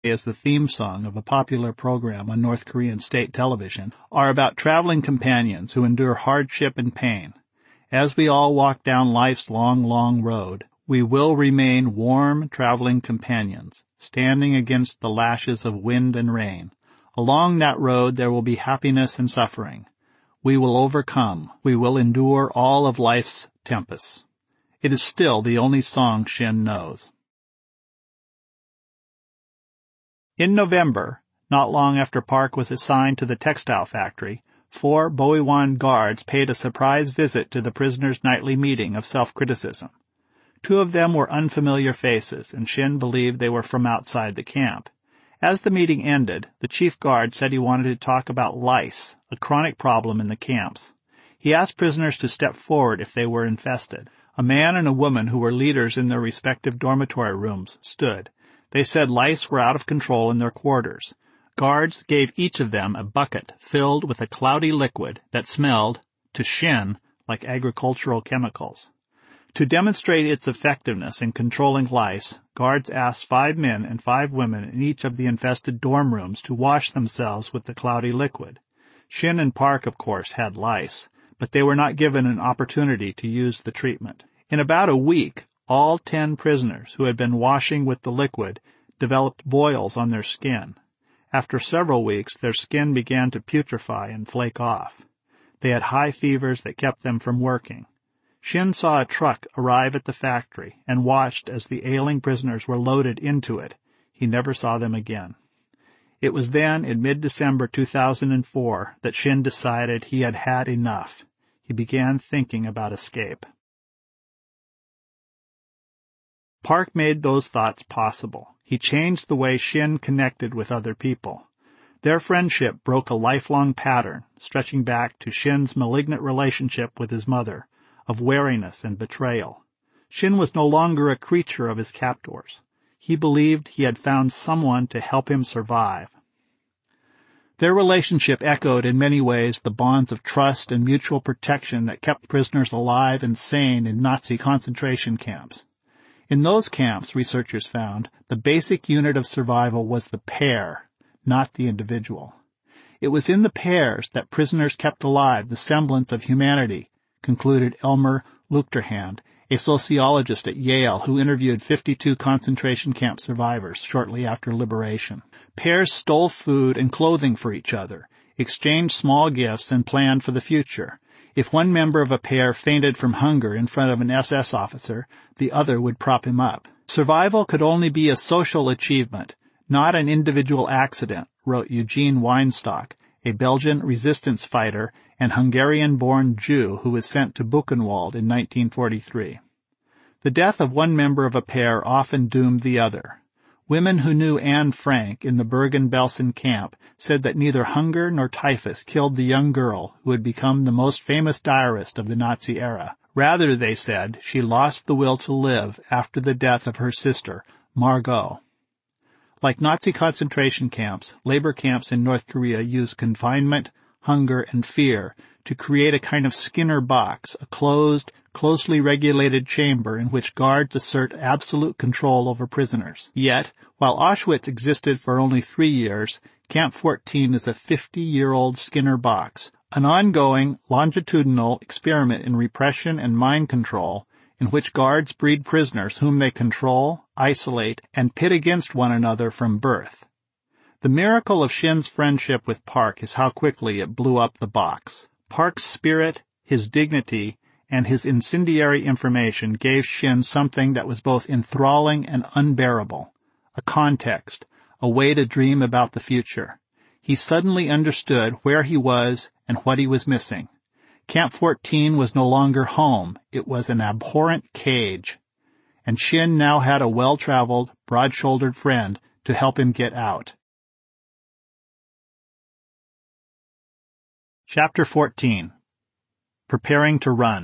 as the theme song of a popular program on North Korean state television, are about traveling companions who endure hardship and pain. As we all walk down life's long, long road, we will remain warm traveling companions, standing against the lashes of wind and rain. Along that road there will be happiness and suffering. We will overcome. We will endure all of life's tempests. It is still the only song Shin knows. In November, not long after Park was assigned to the textile factory, 4 Boiwon guards paid a surprise visit to the prisoners' nightly meeting of self-criticism. 2 of them were unfamiliar faces, and Shin believed they were from outside the camp. As the meeting ended, the chief guard said he wanted to talk about lice, a chronic problem in the camps. He asked prisoners to step forward if they were infested. A man and a woman who were leaders in their respective dormitory rooms stood. They said lice were out of control in their quarters. Guards gave each of them a bucket filled with a cloudy liquid that smelled, to Shin, like agricultural chemicals. To demonstrate its effectiveness in controlling lice, guards asked 5 men and 5 women in each of the infested dorm rooms to wash themselves with the cloudy liquid. Shin and Park, of course, had lice, but they were not given an opportunity to use the treatment. In about a week, all 10 prisoners who had been washing with the liquid developed boils on their skin. After several weeks, their skin began to putrefy and flake off. They had high fevers that kept them from working. Shin saw a truck arrive at the factory and watched as the ailing prisoners were loaded into it. He never saw them again. It was then, in mid-December 2004, that Shin decided he had had enough. He began thinking about escape. Park made those thoughts possible. He changed the way Shin connected with other people. Their friendship broke a lifelong pattern, stretching back to Shin's malignant relationship with his mother, of wariness and betrayal. Shin was no longer a creature of his captors. He believed he had found someone to help him survive. Their relationship echoed in many ways the bonds of trust and mutual protection that kept prisoners alive and sane in Nazi concentration camps. In those camps, researchers found, the basic unit of survival was the pair, not the individual. It was in the pairs that prisoners kept alive the semblance of humanity, concluded Elmer Luchterhand, a sociologist at Yale who interviewed 52 concentration camp survivors shortly after liberation. Pairs stole food and clothing for each other, exchanged small gifts, and planned for the future. If one member of a pair fainted from hunger in front of an SS officer, the other would prop him up. Survival could only be a social achievement, not an individual accident, wrote Eugene Weinstock, a Belgian resistance fighter and Hungarian-born Jew who was sent to Buchenwald in 1943. The death of one member of a pair often doomed the other. Women who knew Anne Frank in the Bergen-Belsen camp said that neither hunger nor typhus killed the young girl who had become the most famous diarist of the Nazi era. Rather, they said, she lost the will to live after the death of her sister, Margot. Like Nazi concentration camps, labor camps in North Korea used confinement, hunger, and fear to create a kind of Skinner box, a closed, closely regulated chamber in which guards assert absolute control over prisoners. Yet, while Auschwitz existed for only 3 years, Camp 14 is a 50-year-old Skinner box, an ongoing, longitudinal experiment in repression and mind control in which guards breed prisoners whom they control, isolate, and pit against one another from birth. The miracle of Shin's friendship with Park is how quickly it blew up the box. Park's spirit, his dignity, and his incendiary information gave Shin something that was both enthralling and unbearable, a context, a way to dream about the future. He suddenly understood where he was and what he was missing. Camp 14 was no longer home. It was an abhorrent cage. And Shin now had a well-traveled, broad-shouldered friend to help him get out. Chapter 14. Preparing to Run.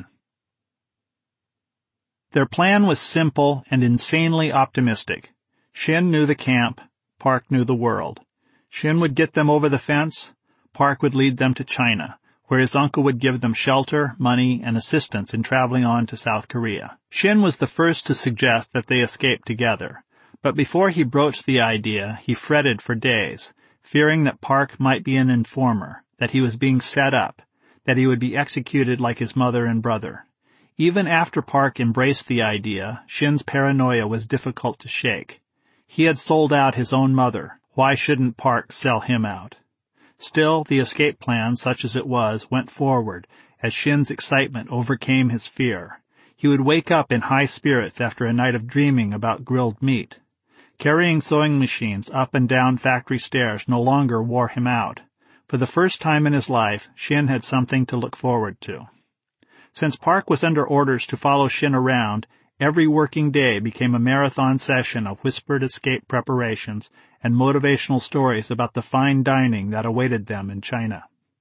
Their plan was simple and insanely optimistic. Shin knew the camp, Park knew the world. Shin would get them over the fence, Park would lead them to China, where his uncle would give them shelter, money, and assistance in traveling on to South Korea. Shin was the first to suggest that they escape together, But before he broached the idea, he fretted for days, fearing that Park might be an informer, that he was being set up, that he would be executed like his mother and brother. Even after Park embraced the idea, Shin's paranoia was difficult to shake. He had sold out his own mother. Why shouldn't Park sell him out? Still, the escape plan, such as it was, went forward, as Shin's excitement overcame his fear. He would wake up in high spirits after a night of dreaming about grilled meat. Carrying sewing machines up and down factory stairs no longer wore him out. For the first time in his life, Shin had something to look forward to. Since Park was under orders to follow Shin around, every working day became a marathon session of whispered escape preparations and motivational stories about the fine dining that awaited them in China.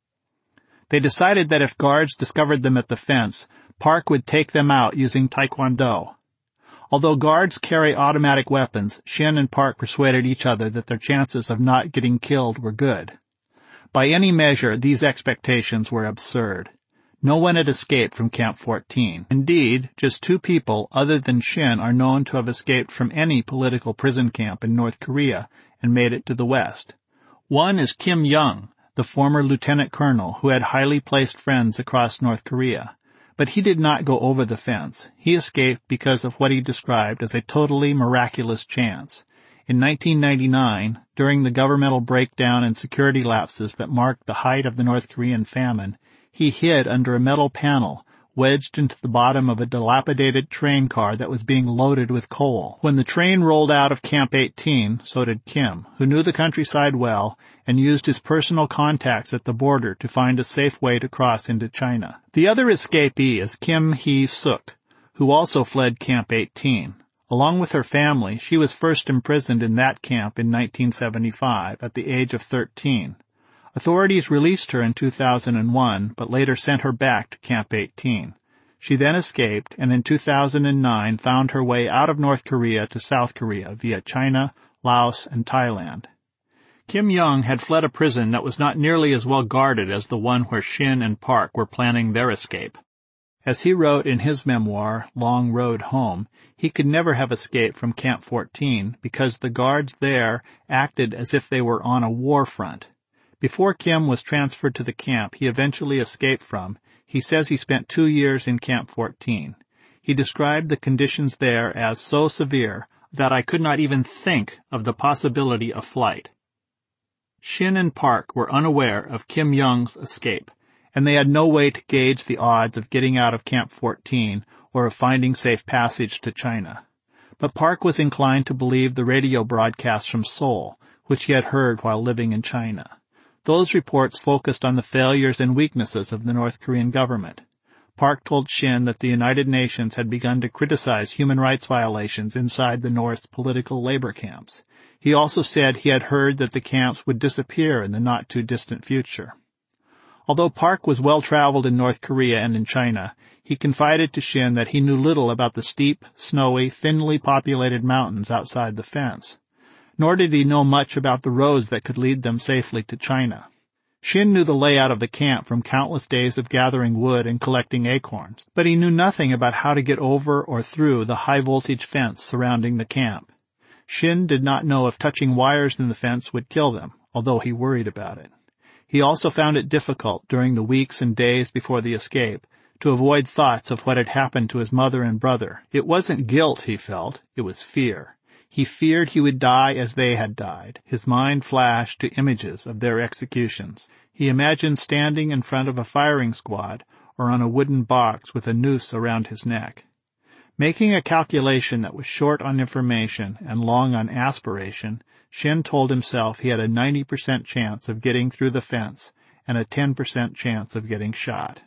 They decided that if guards discovered them at the fence, Park would take them out using Taekwondo. Although guards carry automatic weapons, Shin and Park persuaded each other that their chances of not getting killed were good. By any measure, these expectations were absurd. No one had escaped from Camp 14. Indeed, just 2 people other than Shin are known to have escaped from any political prison camp in North Korea and made it to the West. One is Kim Young, the former lieutenant colonel who had highly placed friends across North Korea. But he did not go over the fence. He escaped because of what he described as a totally miraculous chance. In 1999, during the governmental breakdown and security lapses that marked the height of the North Korean famine, he hid under a metal panel wedged into the bottom of a dilapidated train car that was being loaded with coal. When the train rolled out of Camp 18, so did Kim, who knew the countryside well and used his personal contacts at the border to find a safe way to cross into China. The other escapee is Kim Hee-suk, who also fled Camp 18. Along with her family, she was first imprisoned in that camp in 1975 at the age of 13. Authorities released her in 2001, but later sent her back to Camp 18. She then escaped, and in 2009 found her way out of North Korea to South Korea via China, Laos, and Thailand. Kim Young had fled a prison that was not nearly as well guarded as the one where Shin and Park were planning their escape. As he wrote in his memoir, Long Road Home, he could never have escaped from Camp 14 because the guards there acted as if they were on a war front. Before Kim was transferred to the camp he eventually escaped from, he says he spent 2 years in Camp 14. He described the conditions there as so severe that I could not even think of the possibility of flight. Shin and Park were unaware of Kim Young's escape, and they had no way to gauge the odds of getting out of Camp 14 or of finding safe passage to China. But Park was inclined to believe the radio broadcasts from Seoul, which he had heard while living in China. Those reports focused on the failures and weaknesses of the North Korean government. Park told Shin that the United Nations had begun to criticize human rights violations inside the North's political labor camps. He also said he had heard that the camps would disappear in the not-too-distant future. Although Park was well-traveled in North Korea and in China, he confided to Shin that he knew little about the steep, snowy, thinly populated mountains outside the fence. Nor did he know much about the roads that could lead them safely to China. Shin knew the layout of the camp from countless days of gathering wood and collecting acorns, but he knew nothing about how to get over or through the high-voltage fence surrounding the camp. Shin did not know if touching wires in the fence would kill them, although he worried about it. He also found it difficult during the weeks and days before the escape to avoid thoughts of what had happened to his mother and brother. It wasn't guilt he felt, it was fear. He feared he would die as they had died. His mind flashed to images of their executions. He imagined standing in front of a firing squad or on a wooden box with a noose around his neck. Making a calculation that was short on information and long on aspiration, Shin told himself he had a 90% chance of getting through the fence and a 10% chance of getting shot.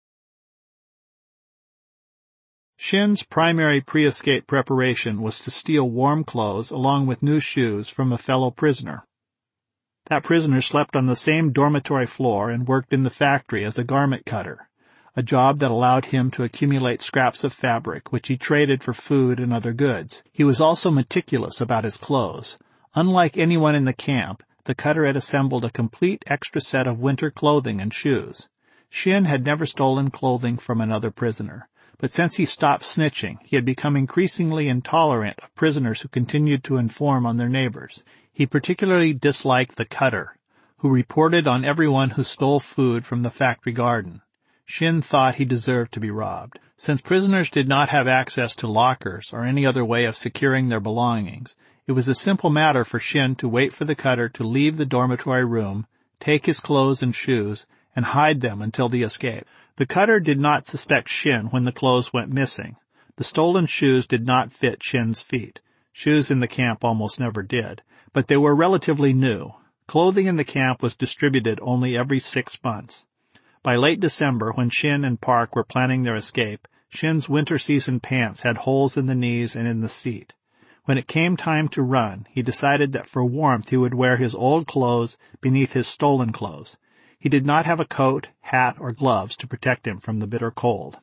Shin's primary pre-escape preparation was to steal warm clothes along with new shoes from a fellow prisoner. That prisoner slept on the same dormitory floor and worked in the factory as a garment cutter, a job that allowed him to accumulate scraps of fabric which he traded for food and other goods. He was also meticulous about his clothes. Unlike anyone in the camp, the cutter had assembled a complete extra set of winter clothing and shoes. Shin had never stolen clothing from another prisoner, but since he stopped snitching, he had become increasingly intolerant of prisoners who continued to inform on their neighbors. He particularly disliked the Cutter, who reported on everyone who stole food from the factory garden. Shin thought he deserved to be robbed. Since prisoners did not have access to lockers or any other way of securing their belongings, it was a simple matter for Shin to wait for the Cutter to leave the dormitory room, take his clothes and shoes, and hide them until the escape. The Cutter did not suspect Shin when the clothes went missing. The stolen shoes did not fit Shin's feet. Shoes in the camp almost never did, but they were relatively new. Clothing in the camp was distributed only every 6 months. By late December, when Shin and Park were planning their escape, Shin's winter season pants had holes in the knees and in the seat. When it came time to run, he decided that for warmth he would wear his old clothes beneath his stolen clothes. He did not have a coat, hat, or gloves to protect him from the bitter cold.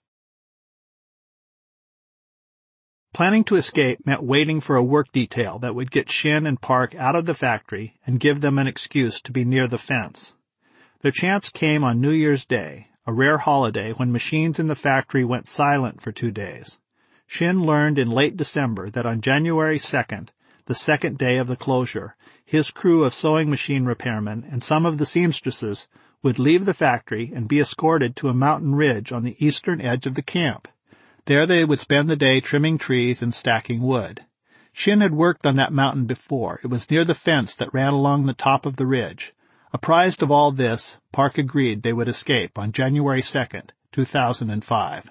Planning to escape meant waiting for a work detail that would get Shin and Park out of the factory and give them an excuse to be near the fence. Their chance came on New Year's Day, a rare holiday when machines in the factory went silent for 2 days. Shin learned in late December that on January 2nd, the second day of the closure, his crew of sewing machine repairmen and some of the seamstresses would leave the factory and be escorted to a mountain ridge on the eastern edge of the camp. There they would spend the day trimming trees and stacking wood. Shin had worked on that mountain before. It was near the fence that ran along the top of the ridge. Apprised of all this, Park agreed they would escape on January 2nd, 2005.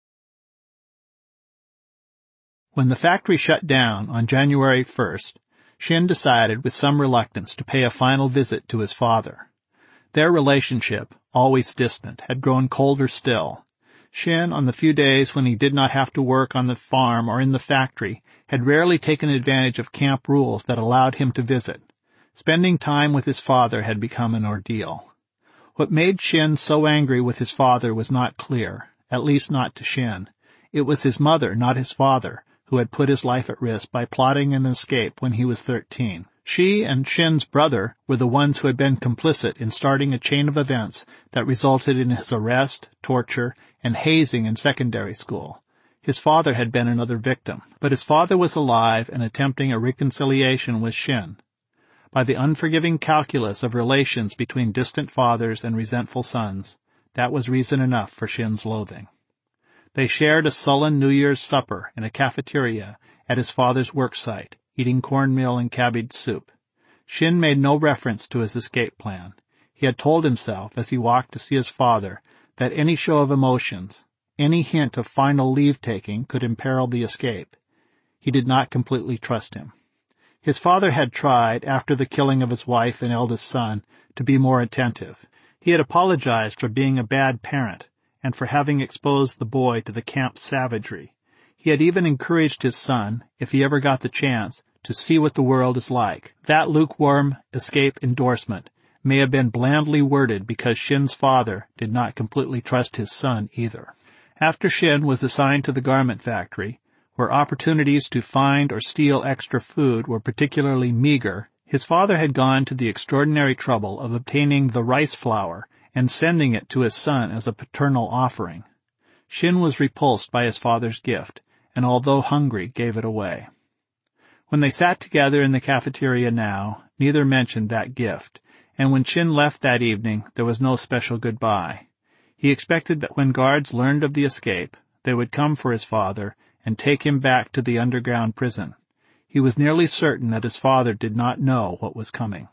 When the factory shut down on January 1st, Shin decided with some reluctance to pay a final visit to his father. Their relationship, always distant, had grown colder still. Shin, on the few days when he did not have to work on the farm or in the factory, had rarely taken advantage of camp rules that allowed him to visit. Spending time with his father had become an ordeal. What made Shin so angry with his father was not clear, at least not to Shin. It was his mother, not his father, who had put his life at risk by plotting an escape when he was 13. She and Shin's brother were the ones who had been complicit in starting a chain of events that resulted in his arrest, torture, and hazing in secondary school. His father had been another victim, but his father was alive and attempting a reconciliation with Shin. By the unforgiving calculus of relations between distant fathers and resentful sons, that was reason enough for Shin's loathing. They shared a sullen New Year's supper in a cafeteria at his father's work site, eating cornmeal and cabbage soup. Shin made no reference to his escape plan. He had told himself, as he walked to see his father, that any show of emotions, any hint of final leave-taking could imperil the escape. He did not completely trust him. His father had tried, after the killing of his wife and eldest son, to be more attentive. He had apologized for being a bad parent and for having exposed the boy to the camp savagery. He had even encouraged his son, if he ever got the chance, to see what the world is like. That lukewarm escape endorsement may have been blandly worded because Shin's father did not completely trust his son either. After Shin was assigned to the garment factory, where opportunities to find or steal extra food were particularly meager, his father had gone to the extraordinary trouble of obtaining the rice flour and sending it to his son as a paternal offering. Shin was repulsed by his father's gift, and although hungry, gave it away. When they sat together in the cafeteria now, neither mentioned that gift, and when Shin left that evening, there was no special goodbye. He expected that when guards learned of the escape, they would come for his father and take him back to the underground prison. He was nearly certain that his father did not know what was coming.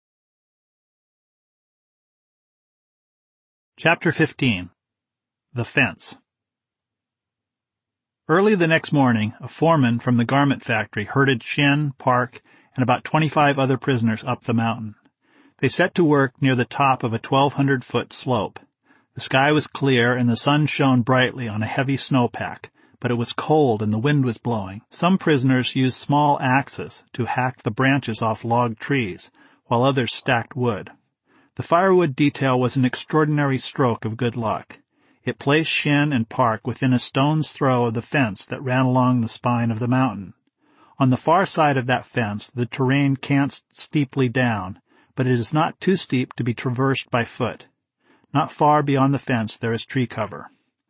Chapter 15. The Fence. Early the next morning, a foreman from the garment factory herded Shin, Park, and about 25 other prisoners up the mountain. They set to work near the top of a 1,200-foot slope. The sky was clear and the sun shone brightly on a heavy snowpack, but it was cold and the wind was blowing. Some prisoners used small axes to hack the branches off log trees, while others stacked wood. The firewood detail was an extraordinary stroke of good luck. It placed Shin and Park within a stone's throw of the fence that ran along the spine of the mountain. On the far side of that fence, the terrain cants steeply down, but it is not too steep to be traversed by foot. Not far beyond the fence there is tree cover.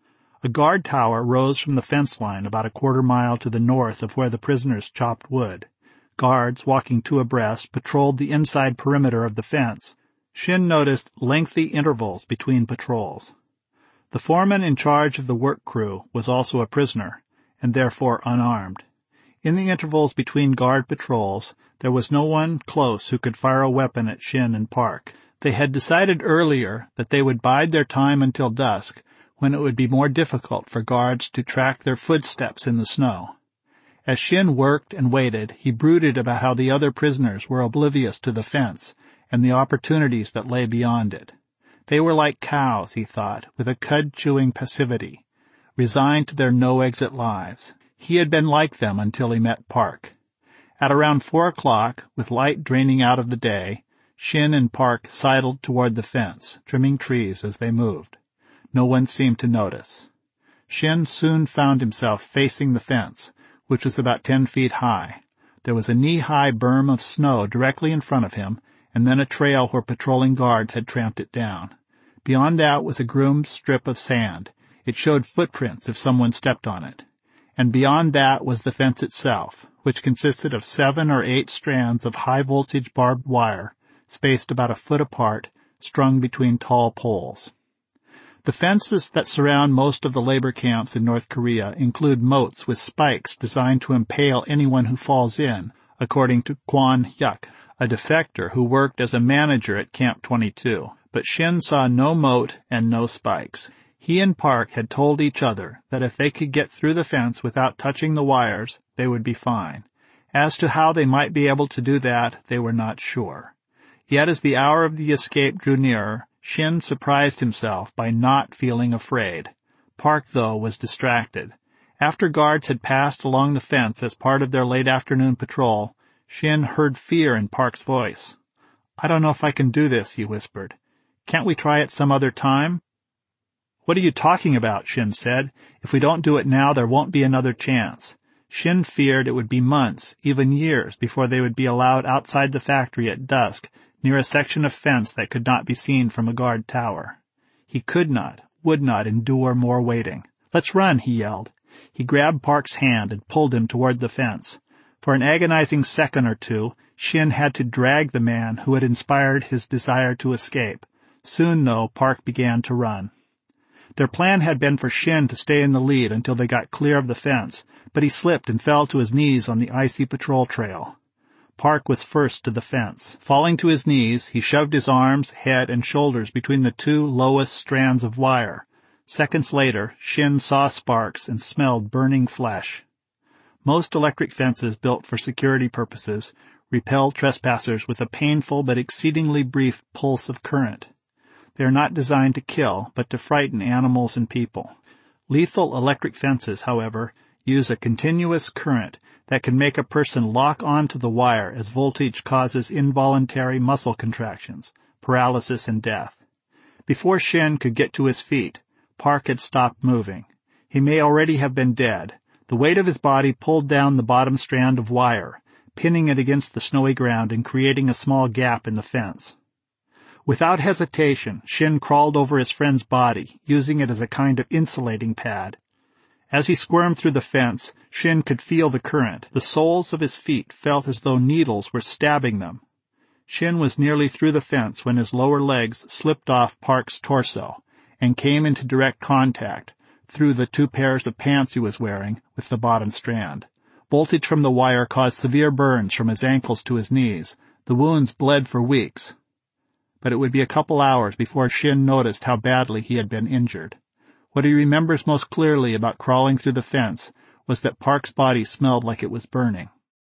A guard tower rose from the fence line about a quarter-mile to the north of where the prisoners chopped wood. Guards, walking two abreast, patrolled the inside perimeter of the fence. Shin noticed lengthy intervals between patrols. The foreman in charge of the work crew was also a prisoner, and therefore unarmed. In the intervals between guard patrols, there was no one close who could fire a weapon at Shin and Park. They had decided earlier that they would bide their time until dusk, when it would be more difficult for guards to track their footsteps in the snow. As Shin worked and waited, he brooded about how the other prisoners were oblivious to the fence and the opportunities that lay beyond it. They were like cows, he thought, with a cud-chewing passivity, resigned to their no-exit lives. He had been like them until he met Park. At around 4 o'clock, with light draining out of the day, Shin and Park sidled toward the fence, trimming trees as they moved. No one seemed to notice. Shin soon found himself facing the fence, which was about 10 feet high. There was a knee-high berm of snow directly in front of him, and then a trail where patrolling guards had tramped it down. Beyond that was a groomed strip of sand. It showed footprints if someone stepped on it. And beyond that was the fence itself, which consisted of 7 or 8 strands of high-voltage barbed wire, spaced about a foot apart, strung between tall poles. The fences that surround most of the labor camps in North Korea include moats with spikes designed to impale anyone who falls in, according to Kwon Hyuk, a defector who worked as a manager at Camp 22. But Shin saw no moat and no spikes. He and Park had told each other that if they could get through the fence without touching the wires, they would be fine. As to how they might be able to do that, they were not sure. Yet as the hour of the escape drew nearer, Shin surprised himself by not feeling afraid. Park, though, was distracted. After guards had passed along the fence as part of their late afternoon patrol, Shin heard fear in Park's voice. "I don't know if I can do this," he whispered. "Can't we try it some other time?" "What are you talking about?" Shin said. "If we don't do it now, there won't be another chance." Shin feared it would be months, even years, before they would be allowed outside the factory at dusk, near a section of fence that could not be seen from a guard tower. He could not, would not endure more waiting. "Let's run," he yelled. He grabbed Park's hand and pulled him toward the fence. For an agonizing second or two, Shin had to drag the man who had inspired his desire to escape. Soon, though, Park began to run. Their plan had been for Shin to stay in the lead until they got clear of the fence, but he slipped and fell to his knees on the icy patrol trail. Park was first to the fence. Falling to his knees, he shoved his arms, head, and shoulders between the 2 lowest strands of wire. Seconds later, Shin saw sparks and smelled burning flesh. Most electric fences built for security purposes repel trespassers with a painful but exceedingly brief pulse of current. They are not designed to kill, but to frighten animals and people. Lethal electric fences, however, use a continuous current that can make a person lock onto the wire as voltage causes involuntary muscle contractions, paralysis, and death. Before Shin could get to his feet, Park had stopped moving. He may already have been dead. The weight of his body pulled down the bottom strand of wire, pinning it against the snowy ground and creating a small gap in the fence. Without hesitation, Shin crawled over his friend's body, using it as a kind of insulating pad. As he squirmed through the fence, Shin could feel the current. The soles of his feet felt as though needles were stabbing them. Shin was nearly through the fence when his lower legs slipped off Park's torso and came into direct contact, through the 2 pairs of pants he was wearing, with the bottom strand. Voltage from the wire caused severe burns from his ankles to his knees. The wounds bled for weeks. But it would be a couple hours before Shin noticed how badly he had been injured. What he remembers most clearly about crawling through the fence was that Park's body smelled like it was burning.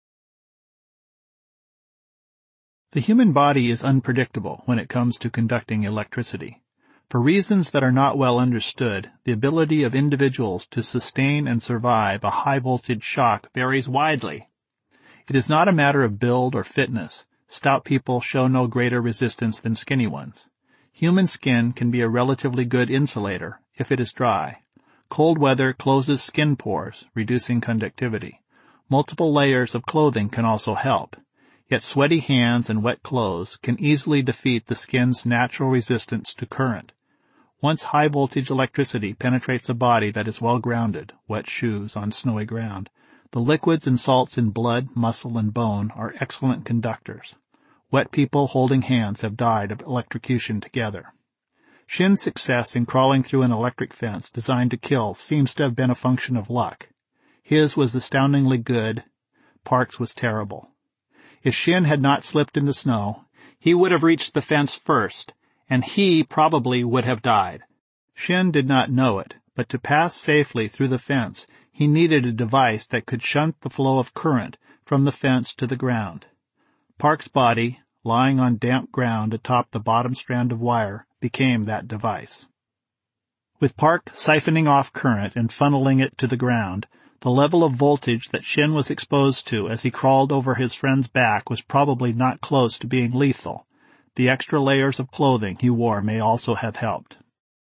The human body is unpredictable when it comes to conducting electricity. For reasons that are not well understood, the ability of individuals to sustain and survive a high-voltage shock varies widely. It is not a matter of build or fitness. Stout people show no greater resistance than skinny ones. Human skin can be a relatively good insulator if it is dry. Cold weather closes skin pores, reducing conductivity. Multiple layers of clothing can also help. Yet sweaty hands and wet clothes can easily defeat the skin's natural resistance to current. Once high-voltage electricity penetrates a body that is well grounded, wet shoes on snowy ground, the liquids and salts in blood, muscle, and bone are excellent conductors. Wet people holding hands have died of electrocution together. Shin's success in crawling through an electric fence designed to kill seems to have been a function of luck. His was astoundingly good. Park's was terrible. If Shin had not slipped in the snow, he would have reached the fence first, and he probably would have died. Shin did not know it, but to pass safely through the fence, he needed a device that could shunt the flow of current from the fence to the ground. Park's body, lying on damp ground atop the bottom strand of wire, became that device. With Park siphoning off current and funneling it to the ground, the level of voltage that Shin was exposed to as he crawled over his friend's back was probably not close to being lethal. The extra layers of clothing he wore may also have helped.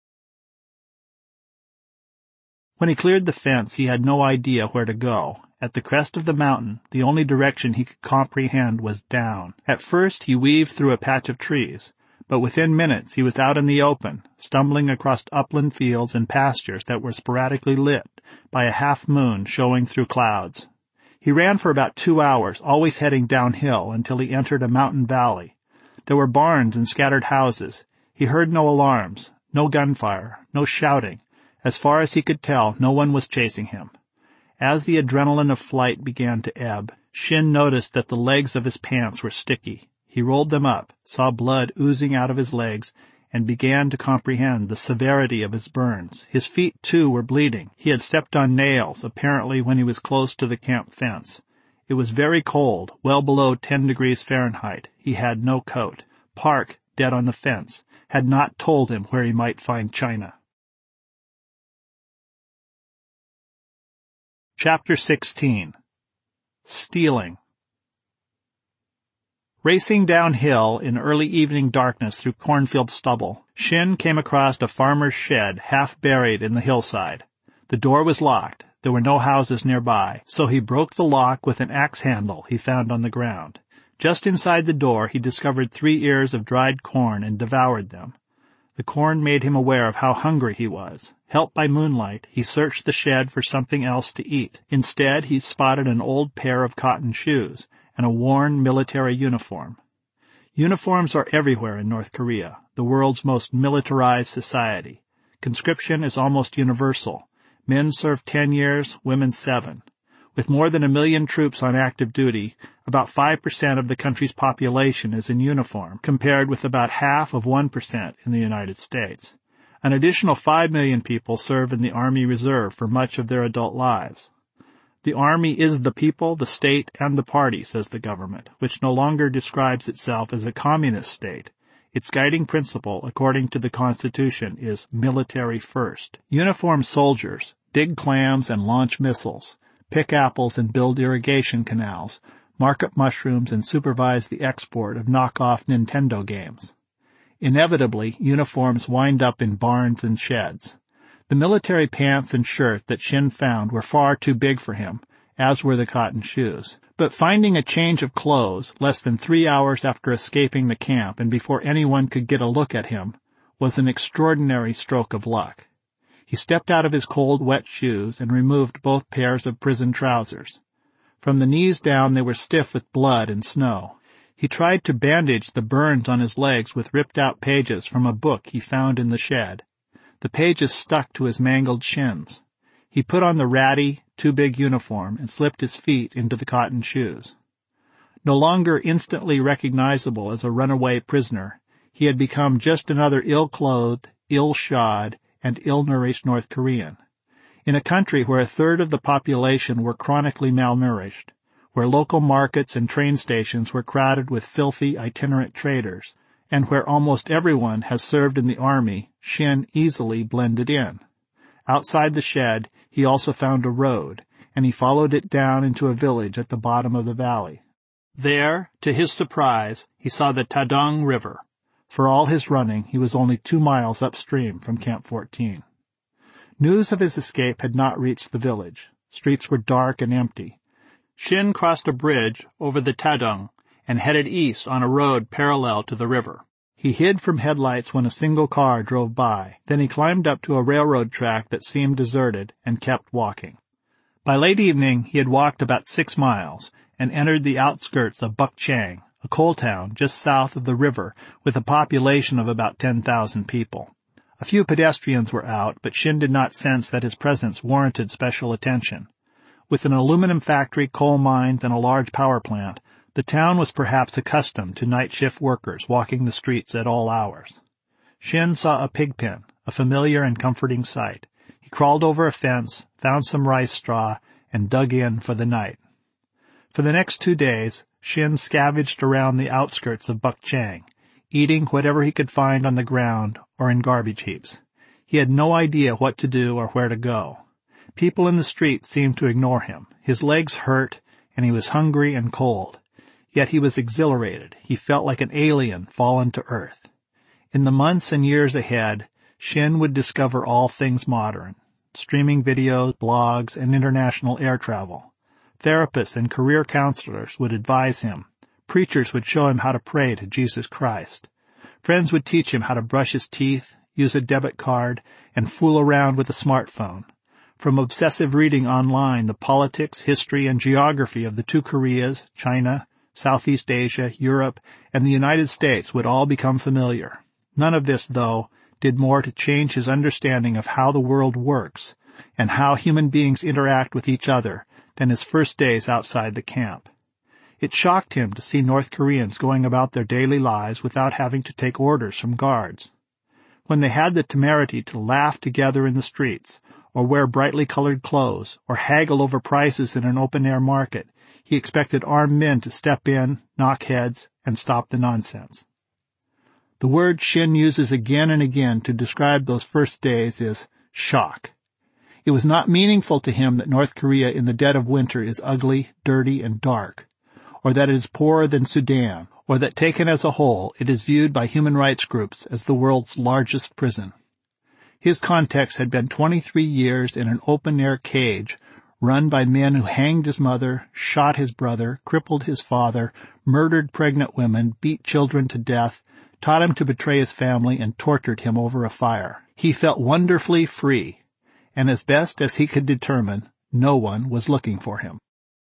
When he cleared the fence, he had no idea where to go. At the crest of the mountain, the only direction he could comprehend was down. At first, he weaved through a patch of trees, but within minutes he was out in the open, stumbling across upland fields and pastures that were sporadically lit by a half-moon showing through clouds. He ran for about 2 hours, always heading downhill until he entered a mountain valley. There were barns and scattered houses. He heard no alarms, no gunfire, no shouting. As far as he could tell, no one was chasing him. As the adrenaline of flight began to ebb, Shin noticed that the legs of his pants were sticky. He rolled them up, saw blood oozing out of his legs, and began to comprehend the severity of his burns. His feet, too, were bleeding. He had stepped on nails, apparently when he was close to the camp fence. It was very cold, well below 10 degrees Fahrenheit. He had no coat. Park, dead on the fence, had not told him where he might find China. Chapter 16. Stealing. Racing downhill in early evening darkness through cornfield stubble, Shin came across a farmer's shed half buried in the hillside. The door was locked. There were no houses nearby, so he broke the lock with an axe handle he found on the ground. Just inside the door, he discovered 3 ears of dried corn and devoured them. The corn made him aware of how hungry he was. Helped by moonlight, he searched the shed for something else to eat. Instead, he spotted an old pair of cotton shoes and a worn military uniform. Uniforms are everywhere in North Korea, the world's most militarized society. Conscription is almost universal. Men serve 10 years, women 7. With more than 1 million troops on active duty, about 5% of the country's population is in uniform, compared with about half of 1% in the United States. An additional 5 million people serve in the Army Reserve for much of their adult lives. The Army is the people, the state, and the party, says the government, which no longer describes itself as a communist state. Its guiding principle, according to the Constitution, is military first. Uniformed soldiers dig clams and launch missiles, pick apples and build irrigation canals, market mushrooms and supervise the export of knockoff Nintendo games. Inevitably, uniforms wind up in barns and sheds. The military pants and shirt that Shin found were far too big for him, as were the cotton shoes. But finding a change of clothes less than 3 hours after escaping the camp and before anyone could get a look at him was an extraordinary stroke of luck. He stepped out of his cold, wet shoes and removed both pairs of prison trousers. From the knees down they were stiff with blood and snow. He tried to bandage the burns on his legs with ripped-out pages from a book he found in the shed. The pages stuck to his mangled shins. He put on the ratty, too-big uniform and slipped his feet into the cotton shoes. No longer instantly recognizable as a runaway prisoner, he had become just another ill-clothed, ill-shod, and ill-nourished North Korean. In a country where 1/3 of the population were chronically malnourished, where local markets and train stations were crowded with filthy itinerant traders, and where almost everyone has served in the army, Shin easily blended in. Outside the shed, he also found a road, and he followed it down into a village at the bottom of the valley. There, to his surprise, he saw the Tadong River. For all his running, he was only 2 miles upstream from Camp 14. News of his escape had not reached the village. Streets were dark and empty. Shin crossed a bridge over the Tadong and headed east on a road parallel to the river. He hid from headlights when a single car drove by. Then he climbed up to a railroad track that seemed deserted and kept walking. By late evening, he had walked about 6 miles and entered the outskirts of Bukchang, a coal town just south of the river with a population of about 10,000 people. A few pedestrians were out, but Shin did not sense that his presence warranted special attention. With an aluminum factory, coal mines, and a large power plant, the town was perhaps accustomed to night shift workers walking the streets at all hours. Shin saw a pig pen, a familiar and comforting sight. He crawled over a fence, found some rice straw, and dug in for the night. For the next 2 days, Shin scavenged around the outskirts of Bukchang, eating whatever he could find on the ground or in garbage heaps. He had no idea what to do or where to go. People in the street seemed to ignore him. His legs hurt, and he was hungry and cold. Yet he was exhilarated. He felt like an alien fallen to earth. In the months and years ahead, Shin would discover all things modern: streaming videos, blogs, and international air travel. Therapists and career counselors would advise him. Preachers would show him how to pray to Jesus Christ. Friends would teach him how to brush his teeth, use a debit card, and fool around with a smartphone. From obsessive reading online, the politics, history, and geography of the 2 Koreas, China, Southeast Asia, Europe, and the United States would all become familiar. None of this, though, did more to change his understanding of how the world works and how human beings interact with each other than his first days outside the camp. It shocked him to see North Koreans going about their daily lives without having to take orders from guards. When they had the temerity to laugh together in the streets, or wear brightly colored clothes, or haggle over prices in an open-air market, he expected armed men to step in, knock heads, and stop the nonsense. The word Shin uses again and again to describe those first days is shock. It was not meaningful to him that North Korea in the dead of winter is ugly, dirty, and dark, or that it is poorer than Sudan, or that taken as a whole it is viewed by human rights groups as the world's largest prison. His context had been 23 years in an open-air cage run by men who hanged his mother, shot his brother, crippled his father, murdered pregnant women, beat children to death, taught him to betray his family, and tortured him over a fire. He felt wonderfully free, and as best as he could determine, no one was looking for him.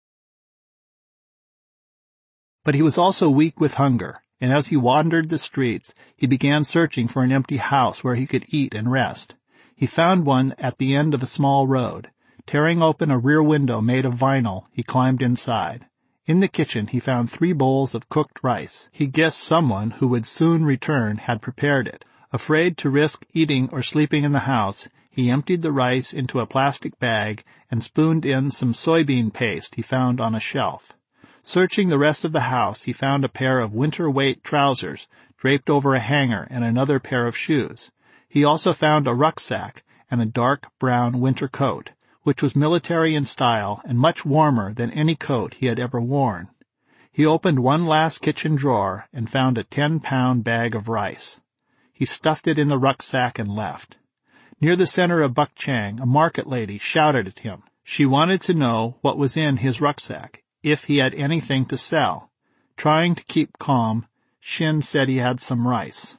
But he was also weak with hunger, and as he wandered the streets, he began searching for an empty house where he could eat and rest. He found one at the end of a small road. Tearing open a rear window made of vinyl, he climbed inside. In the kitchen, he found 3 bowls of cooked rice. He guessed someone who would soon return had prepared it. Afraid to risk eating or sleeping in the house, he emptied the rice into a plastic bag and spooned in some soybean paste he found on a shelf. Searching the rest of the house, he found a pair of winter-weight trousers draped over a hanger and another pair of shoes. He also found a rucksack and a dark brown winter coat, which was military in style and much warmer than any coat he had ever worn. He opened one last kitchen drawer and found a 10-pound bag of rice. He stuffed it in the rucksack and left. Near the center of Bukchang, a market lady shouted at him. She wanted to know what was in his rucksack, if he had anything to sell. Trying to keep calm, Shin said he had some rice.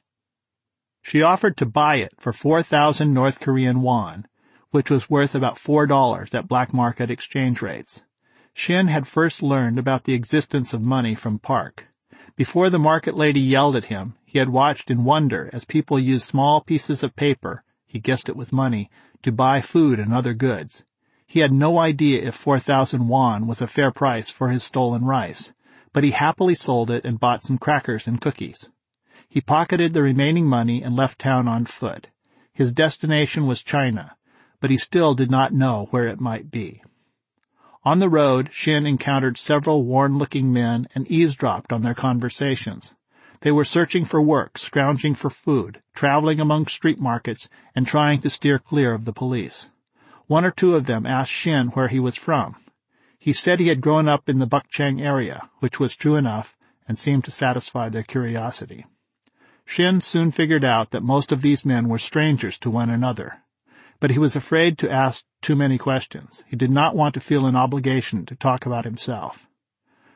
She offered to buy it for 4,000 North Korean won, which was worth about $4 at black market exchange rates. Shin had first learned about the existence of money from Park. Before the market lady yelled at him, he had watched in wonder as people used small pieces of paper, he guessed it was money, to buy food and other goods. He had no idea if 4,000 won was a fair price for his stolen rice, but he happily sold it and bought some crackers and cookies. He pocketed the remaining money and left town on foot. His destination was China, but he still did not know where it might be. On the road, Shin encountered several worn-looking men and eavesdropped on their conversations. They were searching for work, scrounging for food, traveling among street markets, and trying to steer clear of the police. 1 or 2 of them asked Shin where he was from. He said he had grown up in the Bukchang area, which was true enough and seemed to satisfy their curiosity. Shin soon figured out that most of these men were strangers to one another, but he was afraid to ask too many questions. He did not want to feel an obligation to talk about himself.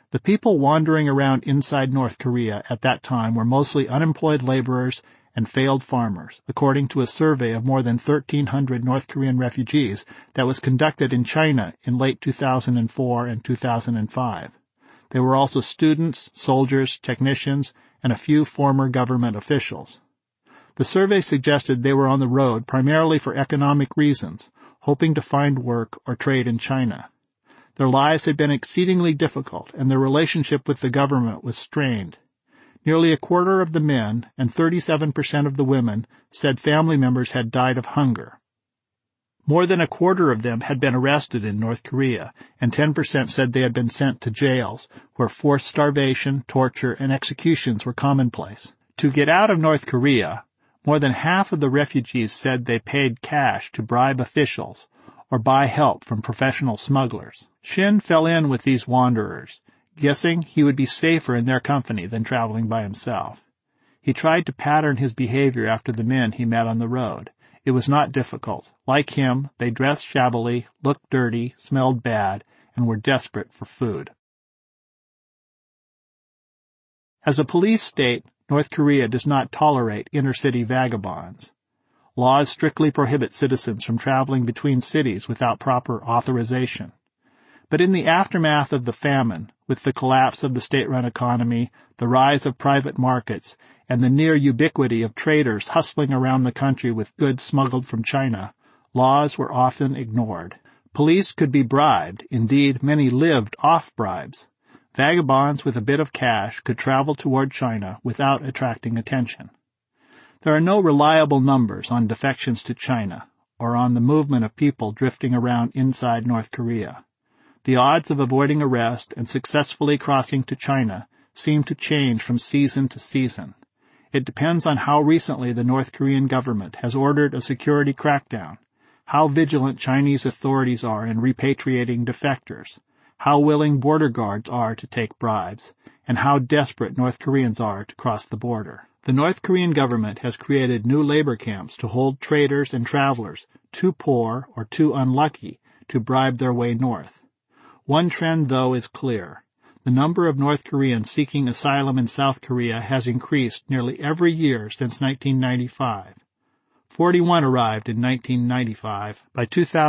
The people wandering around inside North Korea at that time were mostly unemployed laborers and failed farmers, according to a survey of more than 1,300 North Korean refugees that was conducted in China in late 2004 and 2005. There were also students, soldiers, technicians, and a few former government officials. The survey suggested they were on the road primarily for economic reasons, hoping to find work or trade in China. Their lives had been exceedingly difficult, and their relationship with the government was strained. Nearly a quarter of the men and 37% of the women said family members had died of hunger. More than a quarter of them had been arrested in North Korea, and 10% said they had been sent to jails, where forced starvation, torture, and executions were commonplace. To get out of North Korea, more than half of the refugees said they paid cash to bribe officials or buy help from professional smugglers. Shin fell in with these wanderers, guessing he would be safer in their company than traveling by himself. He tried to pattern his behavior after the men he met on the road. It was not difficult. Like him, they dressed shabbily, looked dirty, smelled bad, and were desperate for food. As a police state, North Korea does not tolerate inner-city vagabonds. Laws strictly prohibit citizens from traveling between cities without proper authorization. But in the aftermath of the famine, with the collapse of the state-run economy, the rise of private markets, and the near ubiquity of traders hustling around the country with goods smuggled from China, laws were often ignored. Police could be bribed. Indeed, many lived off bribes. Vagabonds with a bit of cash could travel toward China without attracting attention. There are no reliable numbers on defections to China or on the movement of people drifting around inside North Korea. The odds of avoiding arrest and successfully crossing to China seem to change from season to season. It depends on how recently the North Korean government has ordered a security crackdown, how vigilant Chinese authorities are in repatriating defectors, how willing border guards are to take bribes, and how desperate North Koreans are to cross the border. The North Korean government has created new labor camps to hold traders and travelers too poor or too unlucky to bribe their way north. One trend, though, is clear. The number of North Koreans seeking asylum in South Korea has increased nearly every year since 1995. 41 arrived in 1995. By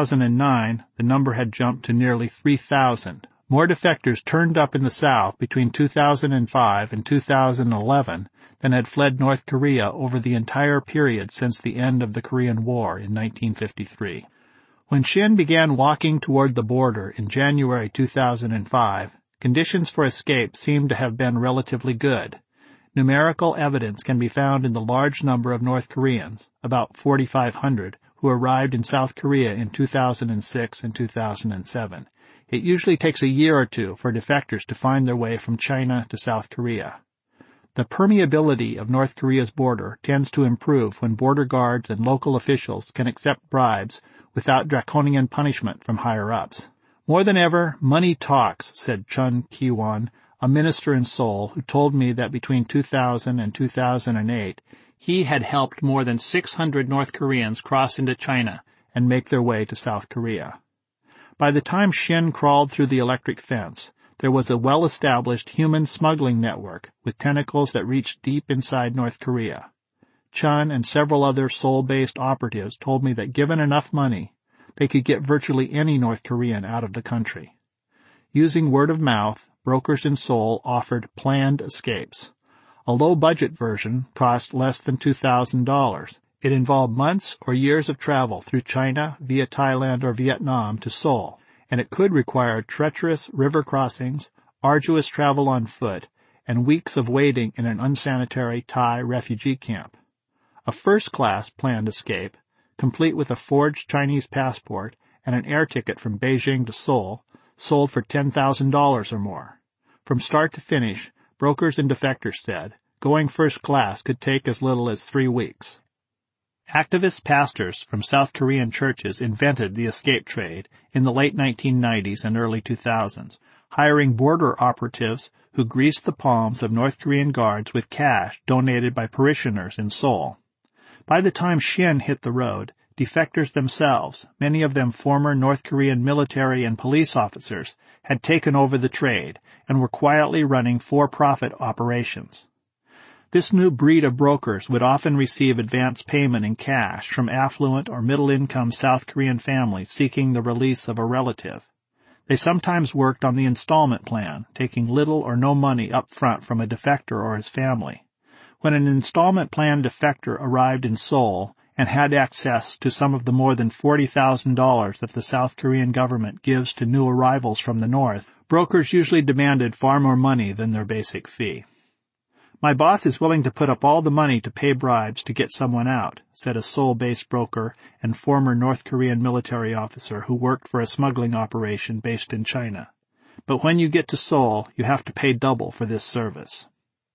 2009, the number had jumped to nearly 3,000. More defectors turned up in the South between 2005 and 2011 than had fled North Korea over the entire period since the end of the Korean War in 1953. When Shin began walking toward the border in January 2005, conditions for escape seemed to have been relatively good. Numerical evidence can be found in the large number of North Koreans, about 4,500, who arrived in South Korea in 2006 and 2007. It usually takes a year or two for defectors to find their way from China to South Korea. The permeability of North Korea's border tends to improve when border guards and local officials can accept bribes without draconian punishment from higher-ups. More than ever, money talks, said Chun Ki-won, a minister in Seoul, who told me that between 2000 and 2008, he had helped more than 600 North Koreans cross into China and make their way to South Korea. By the time Shin crawled through the electric fence, there was a well-established human smuggling network with tentacles that reached deep inside North Korea. Chun and several other Seoul-based operatives told me that given enough money, they could get virtually any North Korean out of the country. Using word of mouth, brokers in Seoul offered planned escapes. A low-budget version cost less than $2,000. It involved months or years of travel through China, via Thailand or Vietnam to Seoul, and it could require treacherous river crossings, arduous travel on foot, and weeks of waiting in an unsanitary Thai refugee camp. A first-class planned escape, complete with a forged Chinese passport and an air ticket from Beijing to Seoul, sold for $10,000 or more. From start to finish, brokers and defectors said, going first class could take as little as 3 weeks. Activist pastors from South Korean churches invented the escape trade in the late 1990s and early 2000s, hiring border operatives who greased the palms of North Korean guards with cash donated by parishioners in Seoul. By the time Shin hit the road, defectors themselves, many of them former North Korean military and police officers, had taken over the trade and were quietly running for-profit operations. This new breed of brokers would often receive advance payment in cash from affluent or middle-income South Korean families seeking the release of a relative. They sometimes worked on the installment plan, taking little or no money up front from a defector or his family. When an installment plan defector arrived in Seoul and had access to some of the more than $40,000 that the South Korean government gives to new arrivals from the North, brokers usually demanded far more money than their basic fee. "My boss is willing to put up all the money to pay bribes to get someone out," said a Seoul-based broker and former North Korean military officer who worked for a smuggling operation based in China. "But when you get to Seoul, you have to pay double for this service."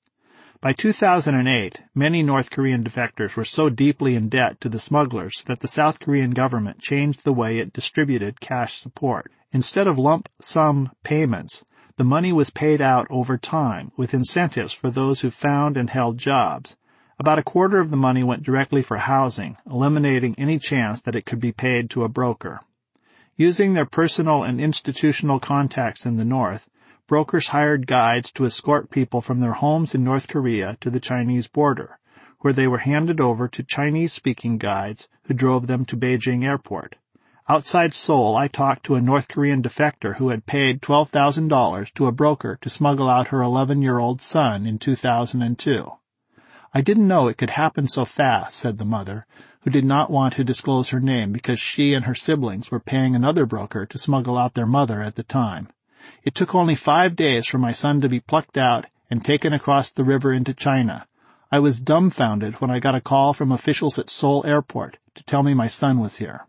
By 2008, many North Korean defectors were so deeply in debt to the smugglers that the South Korean government changed the way it distributed cash support. Instead of lump sum payments, the money was paid out over time, with incentives for those who found and held jobs. About a quarter of the money went directly for housing, eliminating any chance that it could be paid to a broker. Using their personal and institutional contacts in the North, brokers hired guides to escort people from their homes in North Korea to the Chinese border, where they were handed over to Chinese-speaking guides who drove them to Beijing Airport. Outside Seoul, I talked to a North Korean defector who had paid $12,000 to a broker to smuggle out her 11-year-old son in 2002. "I didn't know it could happen so fast," said the mother, who did not want to disclose her name because she and her siblings were paying another broker to smuggle out their mother at the time. "It took only 5 days for my son to be plucked out and taken across the river into China. I was dumbfounded when I got a call from officials at Seoul Airport to tell me my son was here."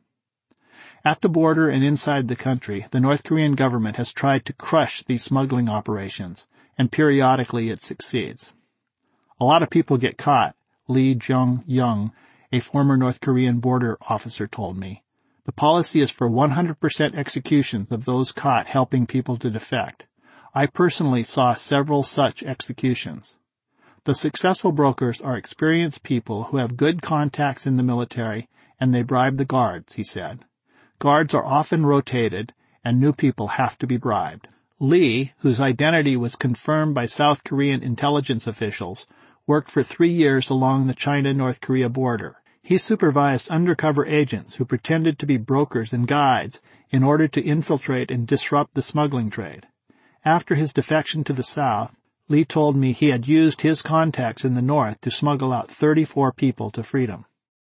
At the border and inside the country, the North Korean government has tried to crush these smuggling operations, and periodically it succeeds. "A lot of people get caught," Lee Jung-young, a former North Korean border officer, told me. "The policy is for 100% executions of those caught helping people to defect. I personally saw several such executions." The successful brokers are experienced people who have good contacts in the military, and they bribe the guards, he said. Guards are often rotated, and new people have to be bribed. Lee, whose identity was confirmed by South Korean intelligence officials, worked for 3 years along the China-North Korea border. He supervised undercover agents who pretended to be brokers and guides in order to infiltrate and disrupt the smuggling trade. After his defection to the South, Lee told me he had used his contacts in the North to smuggle out 34 people to freedom.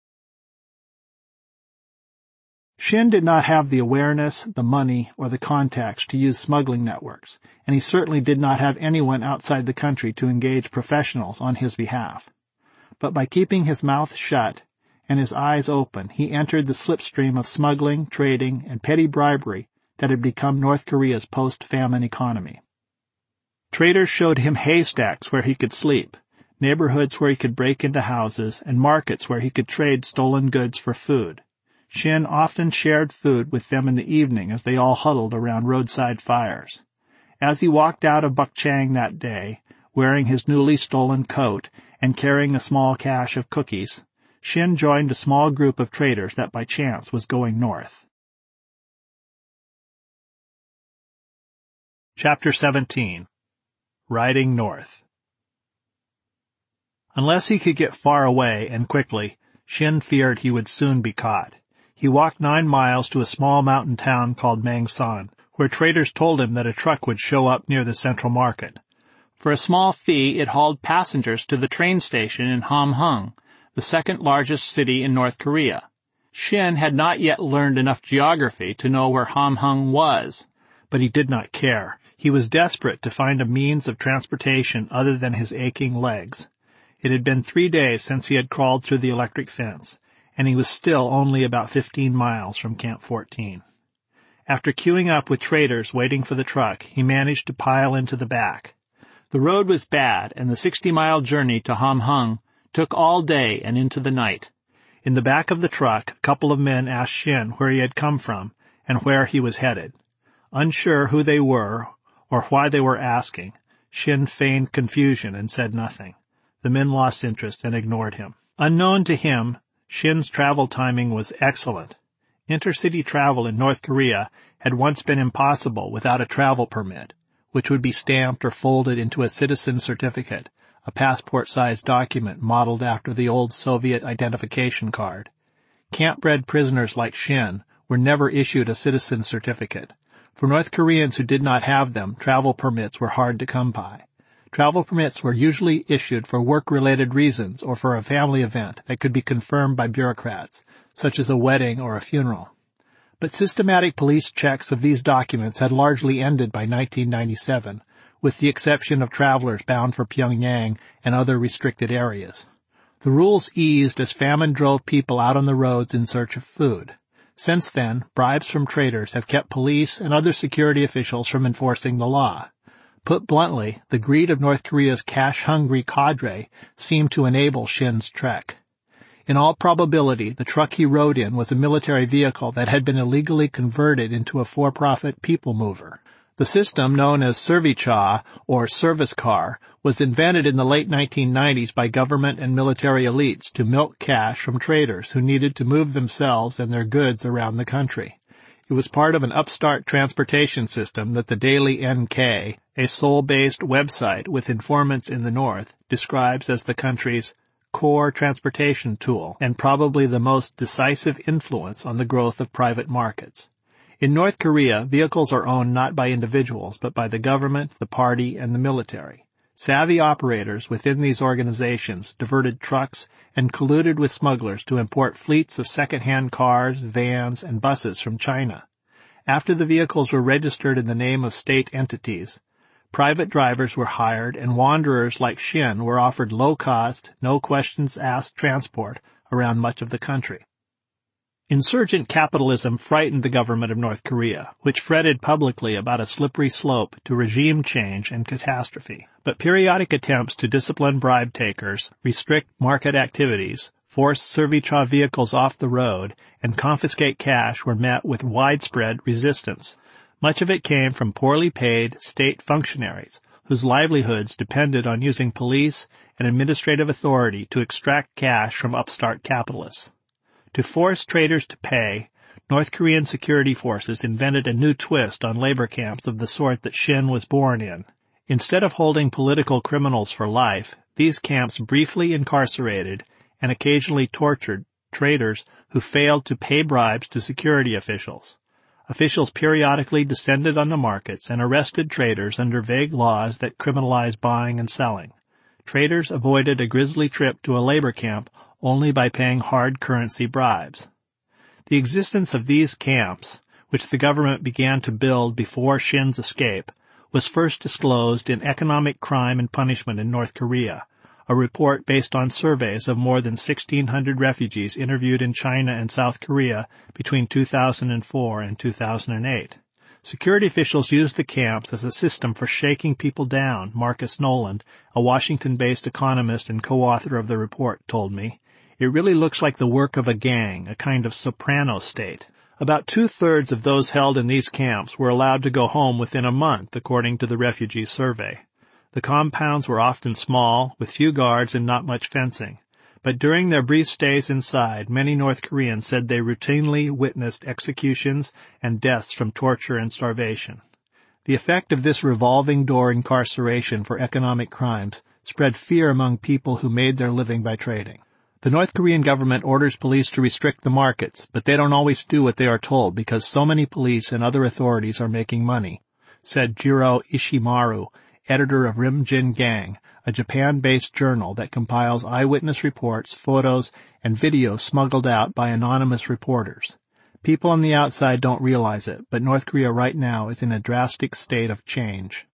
Shin did not have the awareness, the money, or the contacts to use smuggling networks, and he certainly did not have anyone outside the country to engage professionals on his behalf. But by keeping his mouth shut and his eyes open, he entered the slipstream of smuggling, trading, and petty bribery that had become North Korea's post-famine economy. Traders showed him haystacks where he could sleep, neighborhoods where he could break into houses, and markets where he could trade stolen goods for food. Shin often shared food with them in the evening as they all huddled around roadside fires. As he walked out of Bukchang that day, wearing his newly stolen coat and carrying a small cache of cookies, Shin joined a small group of traders that by chance was going north. Chapter 17. Riding North. Unless he could get far away and quickly, Shin feared he would soon be caught. He walked 9 miles to a small mountain town called Mangsan, where traders told him that a truck would show up near the central market. For a small fee, it hauled passengers to the train station in Hamhung, the second largest city in North Korea. Shin had not yet learned enough geography to know where Hamhung was, but he did not care. He was desperate to find a means of transportation other than his aching legs. It had been 3 days since he had crawled through the electric fence, and he was still only about 15 miles from Camp 14. After queuing up with traders waiting for the truck, he managed to pile into the back. The road was bad, and the 60-mile journey to Hamhung took all day and into the night. In the back of the truck, a couple of men asked Shin where he had come from and where he was headed. Unsure who they were or why they were asking, Shin feigned confusion and said nothing. The men lost interest and ignored him. Unknown to him, Shin's travel timing was excellent. Intercity travel in North Korea had once been impossible without a travel permit, which would be stamped or folded into a citizen certificate, a passport-sized document modeled after the old Soviet identification card. Camp-bred prisoners like Shin were never issued a citizen certificate. For North Koreans who did not have them, travel permits were hard to come by. Travel permits were usually issued for work-related reasons or for a family event that could be confirmed by bureaucrats, such as a wedding or a funeral. But systematic police checks of these documents had largely ended by 1997, with the exception of travelers bound for Pyongyang and other restricted areas. The rules eased as famine drove people out on the roads in search of food. Since then, bribes from traders have kept police and other security officials from enforcing the law. Put bluntly, the greed of North Korea's cash-hungry cadre seemed to enable Shin's trek. In all probability, the truck he rode in was a military vehicle that had been illegally converted into a for-profit people mover. The system, known as servicha, or service car, was invented in the late 1990s by government and military elites to milk cash from traders who needed to move themselves and their goods around the country. It was part of an upstart transportation system that the Daily NK, a Seoul-based website with informants in the north, describes as the country's core transportation tool and probably the most decisive influence on the growth of private markets. In North Korea, vehicles are owned not by individuals but by the government, the party, and the military. Savvy operators within these organizations diverted trucks and colluded with smugglers to import fleets of second-hand cars, vans, and buses from China. After the vehicles were registered in the name of state entities, private drivers were hired and wanderers like Shin were offered low-cost, no-questions-asked transport around much of the country. Insurgent capitalism frightened the government of North Korea, which fretted publicly about a slippery slope to regime change and catastrophe. But periodic attempts to discipline bribe takers, restrict market activities, force servicha vehicles off the road, and confiscate cash were met with widespread resistance. Much of it came from poorly paid state functionaries, whose livelihoods depended on using police and administrative authority to extract cash from upstart capitalists. To force traders to pay, North Korean security forces invented a new twist on labor camps of the sort that Shin was born in. Instead of holding political criminals for life, these camps briefly incarcerated and occasionally tortured traders who failed to pay bribes to security officials. Officials periodically descended on the markets and arrested traders under vague laws that criminalized buying and selling. Traders avoided a grisly trip to a labor camp only by paying hard currency bribes. The existence of these camps, which the government began to build before Shin's escape, was first disclosed in Economic Crime and Punishment in North Korea, a report based on surveys of more than 1,600 refugees interviewed in China and South Korea between 2004 and 2008. Security officials used the camps as a system for shaking people down, Marcus Noland, a Washington-based economist and co-author of the report, told me. It really looks like the work of a gang, a kind of soprano state. About 2/3 of those held in these camps were allowed to go home within a month, according to the refugee survey. The compounds were often small, with few guards and not much fencing. But during their brief stays inside, many North Koreans said they routinely witnessed executions and deaths from torture and starvation. The effect of this revolving door incarceration for economic crimes spread fear among people who made their living by trading. The North Korean government orders police to restrict the markets, but they don't always do what they are told because so many police and other authorities are making money, said Jiro Ishimaru, editor of Rimjin Gang, a Japan-based journal that compiles eyewitness reports, photos, and videos smuggled out by anonymous reporters. People on the outside don't realize it, but North Korea right now is in a drastic state of change.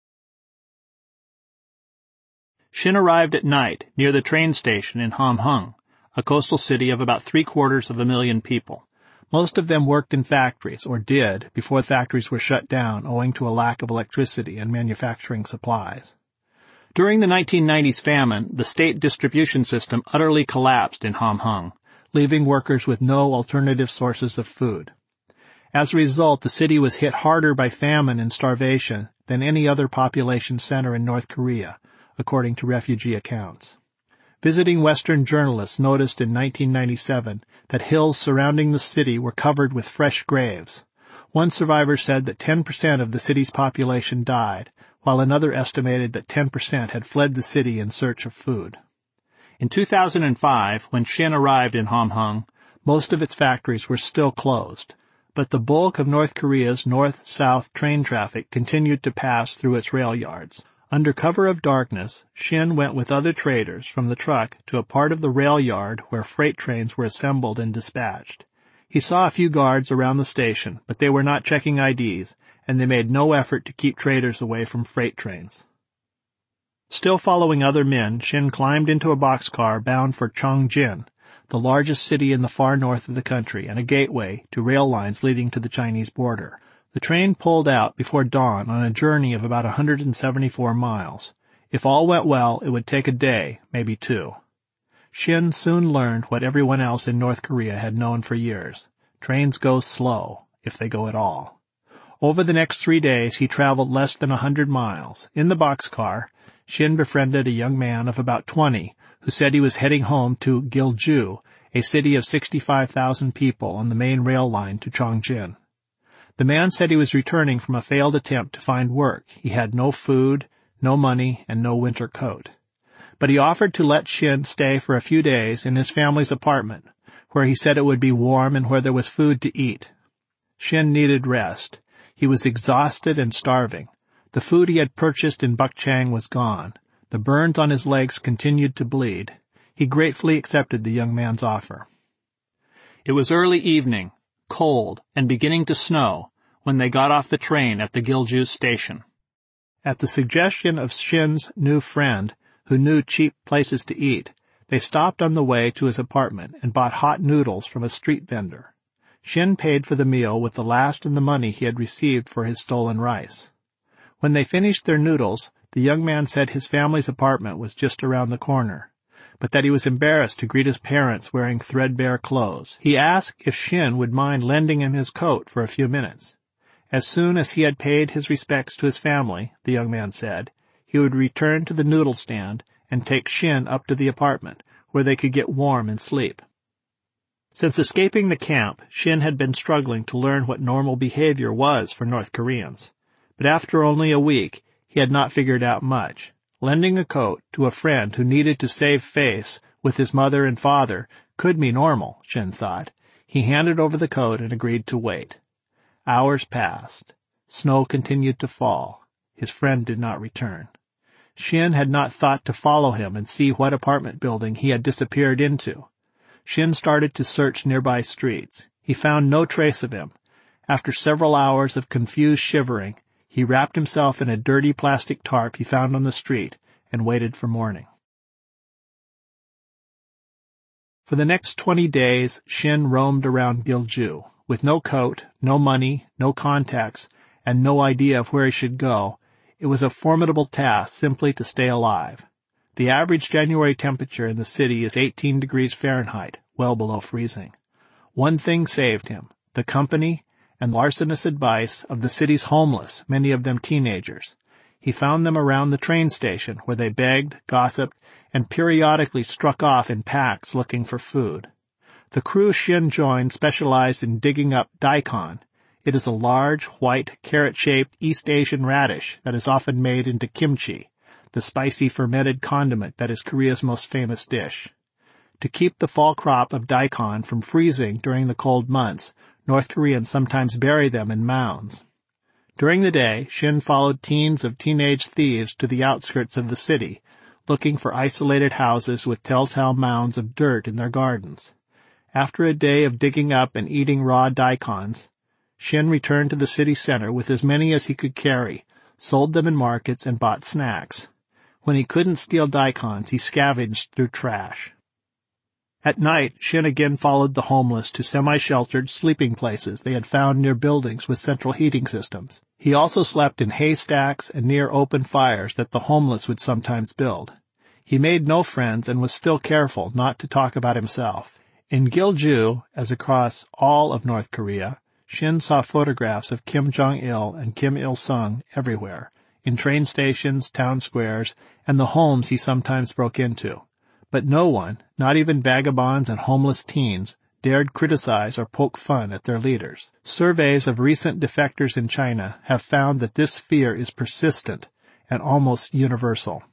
Shin arrived at night near the train station in Hamhung, a coastal city of about 750,000 people. Most of them worked in factories, or did, before factories were shut down owing to a lack of electricity and manufacturing supplies. During the 1990s famine, the state distribution system utterly collapsed in Hamhung, leaving workers with no alternative sources of food. As a result, the city was hit harder by famine and starvation than any other population center in North Korea, according to refugee accounts. Visiting Western journalists noticed in 1997 that hills surrounding the city were covered with fresh graves. One survivor said that 10% of the city's population died, while another estimated that 10% had fled the city in search of food. In 2005, when Shin arrived in Hamhung, most of its factories were still closed, but the bulk of North Korea's north-south train traffic continued to pass through its rail yards. Under cover of darkness, Shin went with other traders from the truck to a part of the rail yard where freight trains were assembled and dispatched. He saw a few guards around the station, but they were not checking IDs, and they made no effort to keep traders away from freight trains. Still following other men, Shin climbed into a boxcar bound for Chongjin, the largest city in the far north of the country and a gateway to rail lines leading to the Chinese border. The train pulled out before dawn on a journey of about 174 miles. If all went well, it would take a day, maybe two. Shin soon learned what everyone else in North Korea had known for years. Trains go slow, if they go at all. Over the next 3 days, he traveled less than 100 miles. In the boxcar, Shin befriended a young man of about 20 who said he was heading home to Gilju, a city of 65,000 people on the main rail line to Chongjin. The man said he was returning from a failed attempt to find work. He had no food, no money, and no winter coat. But he offered to let Shin stay for a few days in his family's apartment, where he said it would be warm and where there was food to eat. Shin needed rest. He was exhausted and starving. The food he had purchased in Bukchang was gone. The burns on his legs continued to bleed. He gratefully accepted the young man's offer. It was early evening, cold, and beginning to snow when they got off the train at the Gilju station. At the suggestion of Shin's new friend, who knew cheap places to eat, they stopped on the way to his apartment and bought hot noodles from a street vendor. Shin paid for the meal with the last of the money he had received for his stolen rice. When they finished their noodles, the young man said his family's apartment was just around the corner, but that he was embarrassed to greet his parents wearing threadbare clothes. He asked if Shin would mind lending him his coat for a few minutes. As soon as he had paid his respects to his family, the young man said, he would return to the noodle stand and take Shin up to the apartment, where they could get warm and sleep. Since escaping the camp, Shin had been struggling to learn what normal behavior was for North Koreans. But after only a week, he had not figured out much. Lending a coat to a friend who needed to save face with his mother and father could be normal, Shin thought. He handed over the coat and agreed to wait. Hours passed. Snow continued to fall. His friend did not return. Shin had not thought to follow him and see what apartment building he had disappeared into. Shin started to search nearby streets. He found no trace of him. After several hours of confused shivering, he wrapped himself in a dirty plastic tarp he found on the street and waited for morning. For the next 20 days, Shin roamed around Gilju. With no coat, no money, no contacts, and no idea of where he should go, it was a formidable task simply to stay alive. The average January temperature in the city is 18 degrees Fahrenheit, well below freezing. One thing saved him: the company and larcenous advice of the city's homeless, many of them teenagers. He found them around the train station, where they begged, gossiped, and periodically struck off in packs looking for food. The crew Shin joined specialized in digging up daikon. It is a large, white, carrot-shaped East Asian radish that is often made into kimchi, the spicy fermented condiment that is Korea's most famous dish. To keep the fall crop of daikon from freezing during the cold months, North Koreans sometimes bury them in mounds. During the day, Shin followed teams of teenage thieves to the outskirts of the city, looking for isolated houses with telltale mounds of dirt in their gardens. After a day of digging up and eating raw daikons, Shin returned to the city center with as many as he could carry, sold them in markets, and bought snacks. When he couldn't steal daikons, he scavenged through trash. At night, Shin again followed the homeless to semi-sheltered sleeping places they had found near buildings with central heating systems. He also slept in haystacks and near open fires that the homeless would sometimes build. He made no friends and was still careful not to talk about himself. In Gilju, as across all of North Korea, Shin saw photographs of Kim Jong-il and Kim Il-sung everywhere, in train stations, town squares, and the homes he sometimes broke into. But no one, not even vagabonds and homeless teens, dared criticize or poke fun at their leaders. Surveys of recent defectors in China have found that this fear is persistent and almost universal.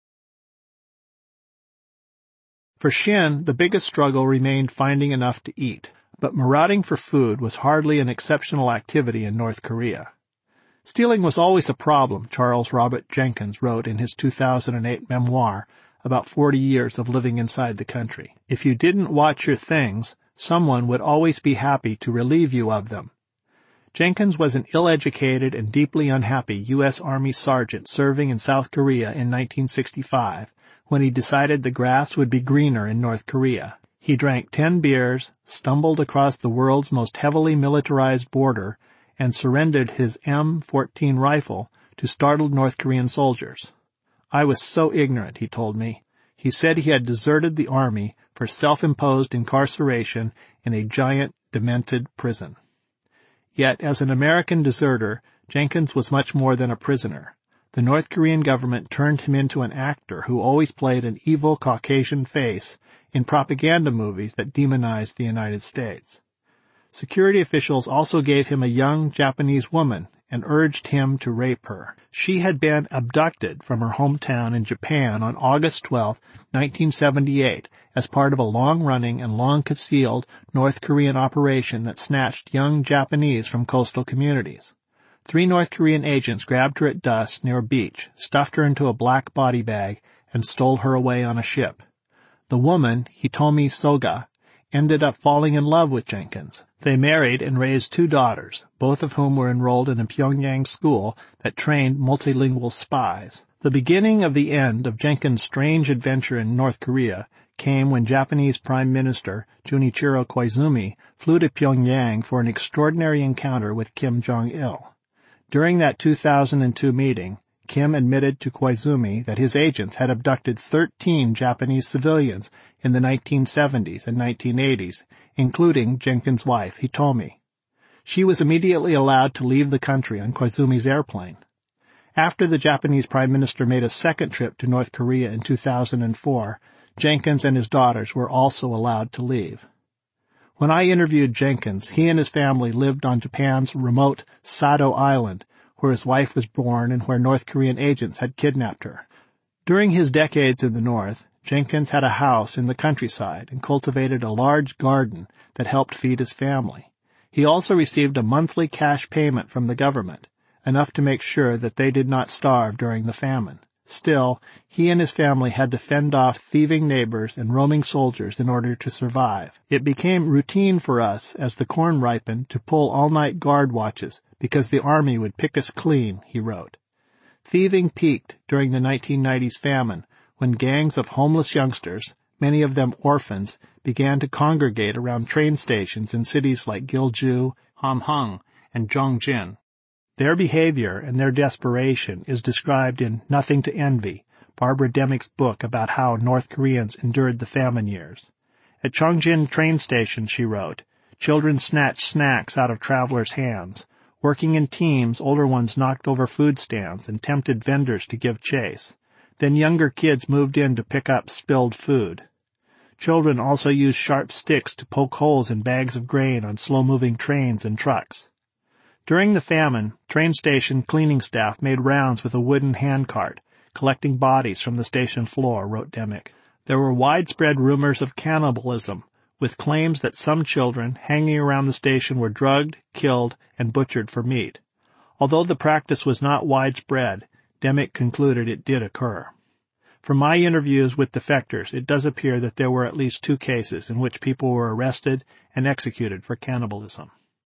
For Xin, the biggest struggle remained finding enough to eat, but marauding for food was hardly an exceptional activity in North Korea. Stealing was always a problem, Charles Robert Jenkins wrote in his 2008 memoir about 40 years of living inside the country. If you didn't watch your things, someone would always be happy to relieve you of them. Jenkins was an ill-educated and deeply unhappy U.S. Army sergeant serving in South Korea in 1965 when he decided the grass would be greener in North Korea. He drank 10 beers, stumbled across the world's most heavily militarized border, and surrendered his M14 rifle to startled North Korean soldiers. I was so ignorant, he told me. He said he had deserted the army for self-imposed incarceration in a giant, demented prison. Yet, as an American deserter, Jenkins was much more than a prisoner. The North Korean government turned him into an actor who always played an evil Caucasian face in propaganda movies that demonized the United States. Security officials also gave him a young Japanese woman and urged him to rape her. She had been abducted from her hometown in Japan on August 12, 1978, as part of a long-running and long-concealed North Korean operation that snatched young Japanese from coastal communities. 3 North Korean agents grabbed her at dusk near a beach, stuffed her into a black body bag, and stole her away on a ship. The woman, Hitomi Soga, ended up falling in love with Jenkins. They married and raised 2 daughters, both of whom were enrolled in a Pyongyang school that trained multilingual spies. The beginning of the end of Jenkins' strange adventure in North Korea came when Japanese Prime Minister Junichiro Koizumi flew to Pyongyang for an extraordinary encounter with Kim Jong-il. During that 2002 meeting, Kim admitted to Koizumi that his agents had abducted 13 Japanese civilians in the 1970s and 1980s, including Jenkins' wife, Hitomi. She was immediately allowed to leave the country on Koizumi's airplane. After the Japanese Prime Minister made a second trip to North Korea in 2004, Jenkins and his daughters were also allowed to leave. When I interviewed Jenkins, he and his family lived on Japan's remote Sado Island, where his wife was born and where North Korean agents had kidnapped her. During his decades in the North, Jenkins had a house in the countryside and cultivated a large garden that helped feed his family. He also received a monthly cash payment from the government, enough to make sure that they did not starve during the famine. Still, he and his family had to fend off thieving neighbors and roaming soldiers in order to survive. It became routine for us, as the corn ripened, to pull all-night guard watches because the army would pick us clean, he wrote. Thieving peaked during the 1990s famine when gangs of homeless youngsters, many of them orphans, began to congregate around train stations in cities like Gilju, Hamhung, and Zhongjin. Their behavior and their desperation is described in Nothing to Envy, Barbara Demick's book about how North Koreans endured the famine years. At Chongjin train station, she wrote, children snatched snacks out of travelers' hands. Working in teams, older ones knocked over food stands and tempted vendors to give chase. Then younger kids moved in to pick up spilled food. Children also used sharp sticks to poke holes in bags of grain on slow-moving trains and trucks. During the famine, train station cleaning staff made rounds with a wooden handcart, collecting bodies from the station floor, wrote Demick. There were widespread rumors of cannibalism, with claims that some children hanging around the station were drugged, killed, and butchered for meat. Although the practice was not widespread, Demick concluded it did occur. From my interviews with defectors, it does appear that there were at least 2 cases in which people were arrested and executed for cannibalism.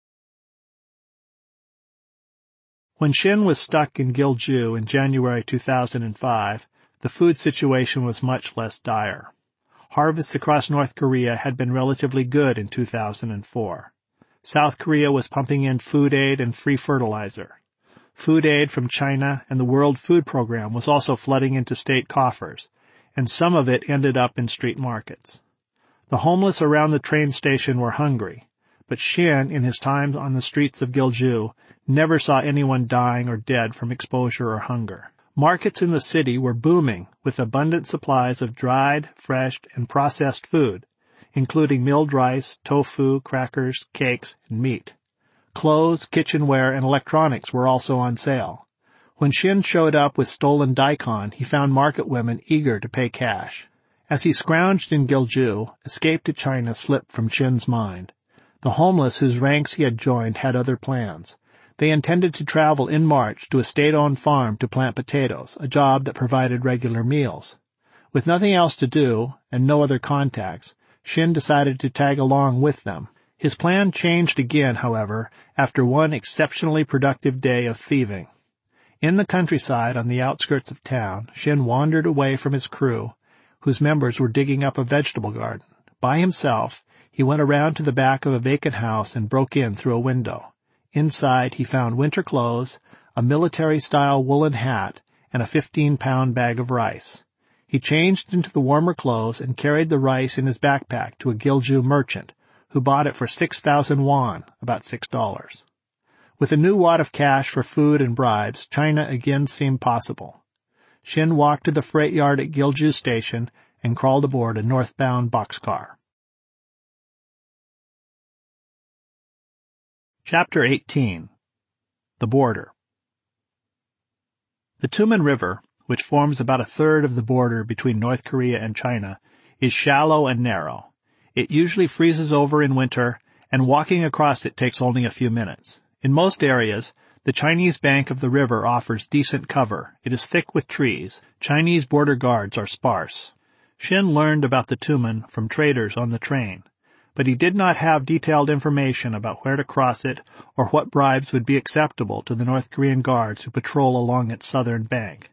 When Xin was stuck in Gilju in January 2005, the food situation was much less dire. Harvests across North Korea had been relatively good in 2004. South Korea was pumping in food aid and free fertilizer. Food aid from China and the World Food Program was also flooding into state coffers, and some of it ended up in street markets. The homeless around the train station were hungry, but Xin, in his time on the streets of Gilju, never saw anyone dying or dead from exposure or hunger. Markets in the city were booming with abundant supplies of dried, fresh, and processed food, including milled rice, tofu, crackers, cakes, and meat. Clothes, kitchenware, and electronics were also on sale. When Shin showed up with stolen daikon, he found market women eager to pay cash. As he scrounged in Gilju, escape to China slipped from Shin's mind. The homeless whose ranks he had joined had other plans. They intended to travel in March to a state-owned farm to plant potatoes, a job that provided regular meals. With nothing else to do and no other contacts, Shin decided to tag along with them. His plan changed again, however, after one exceptionally productive day of thieving. In the countryside on the outskirts of town, Shin wandered away from his crew, whose members were digging up a vegetable garden. By himself, he went around to the back of a vacant house and broke in through a window. Inside, he found winter clothes, a military-style woolen hat, and a 15-pound bag of rice. He changed into the warmer clothes and carried the rice in his backpack to a Gilju merchant, who bought it for 6,000 won, about $6. With a new wad of cash for food and bribes, China again seemed possible. Shin walked to the freight yard at Gilju Station and crawled aboard a northbound boxcar. Chapter 18. The Border. The Tumen River, which forms about a third of the border between North Korea and China, is shallow and narrow. It usually freezes over in winter, and walking across it takes only a few minutes. In most areas, the Chinese bank of the river offers decent cover. It is thick with trees. Chinese border guards are sparse. Shin learned about the Tumen from traders on the train, but he did not have detailed information about where to cross it or what bribes would be acceptable to the North Korean guards who patrol along its southern bank.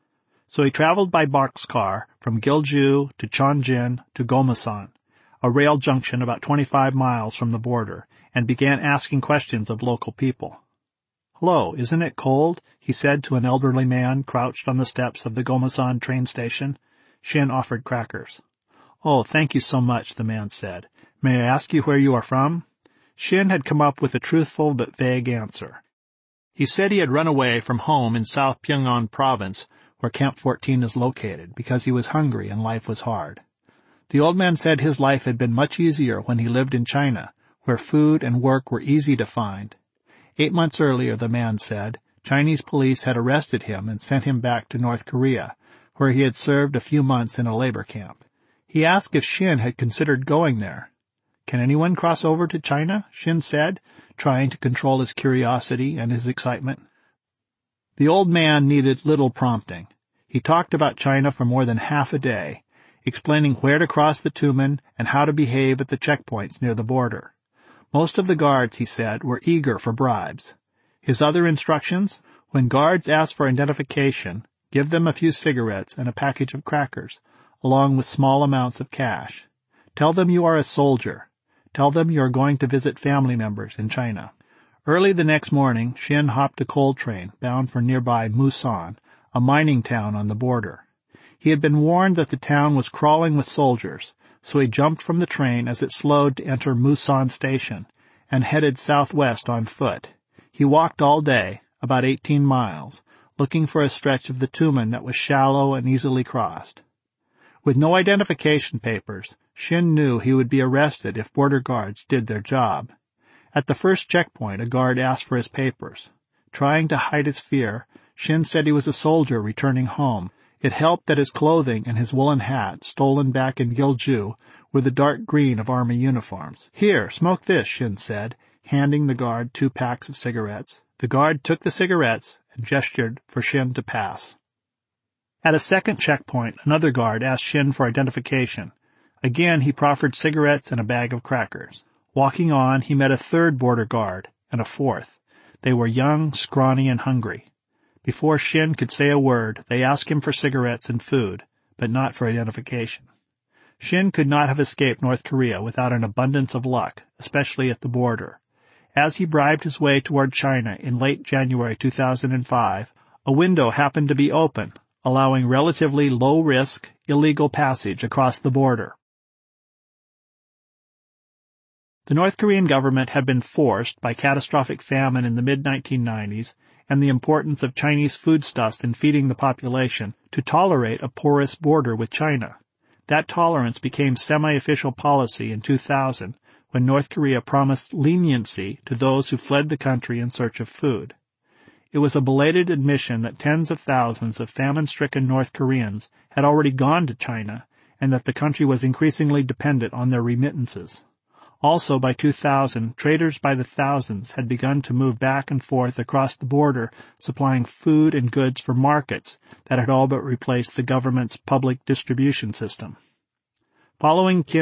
So he traveled by boxcar from Gilju to Chongjin to Gomusan, a rail junction about 25 miles from the border, and began asking questions of local people. "Hello, isn't it cold?" he said to an elderly man crouched on the steps of the Gomusan train station. Shin offered crackers. "Oh, thank you so much," the man said. "May I ask you where you are from?" Shin had come up with a truthful but vague answer. He said he had run away from home in South Pyongan Province, where Camp 14 is located, because he was hungry and life was hard. The old man said his life had been much easier when he lived in China, where food and work were easy to find. 8 months earlier, the man said, Chinese police had arrested him and sent him back to North Korea, where he had served a few months in a labor camp. He asked if Shin had considered going there. "Can anyone cross over to China?" Shin said, trying to control his curiosity and his excitement. The old man needed little prompting. He talked about China for more than half a day, explaining where to cross the Tumen and how to behave at the checkpoints near the border. Most of the guards, he said, were eager for bribes. His other instructions? When guards ask for identification, give them a few cigarettes and a package of crackers, along with small amounts of cash. Tell them you are a soldier. Tell them you are going to visit family members in China. Early the next morning, Shin hopped a coal train bound for nearby Musan, a mining town on the border. He had been warned that the town was crawling with soldiers, so he jumped from the train as it slowed to enter Musan Station and headed southwest on foot. He walked all day, about 18 miles, looking for a stretch of the Tumen that was shallow and easily crossed. With no identification papers, Shin knew he would be arrested if border guards did their job. At the first checkpoint, a guard asked for his papers. Trying to hide his fear, Shin said he was a soldier returning home. It helped that his clothing and his woolen hat, stolen back in Gilju, were the dark green of army uniforms. "Here, smoke this," Shin said, handing the guard 2 packs of cigarettes. The guard took the cigarettes and gestured for Shin to pass. At a second checkpoint, another guard asked Shin for identification. Again, he proffered cigarettes and a bag of crackers. Walking on, he met a third border guard and a fourth. They were young, scrawny, and hungry. Before Shin could say a word, they asked him for cigarettes and food, but not for identification. Shin could not have escaped North Korea without an abundance of luck, especially at the border. As he bribed his way toward China in late January 2005, a window happened to be open, allowing relatively low-risk, illegal passage across the border. The North Korean government had been forced, by catastrophic famine in the mid-1990s and the importance of Chinese foodstuffs in feeding the population, to tolerate a porous border with China. That tolerance became semi-official policy in 2000, when North Korea promised leniency to those who fled the country in search of food. It was a belated admission that tens of thousands of famine-stricken North Koreans had already gone to China, and that the country was increasingly dependent on their remittances. Also, by 2000, traders by the thousands had begun to move back and forth across the border, supplying food and goods for markets that had all but replaced the government's public distribution system. Following Kim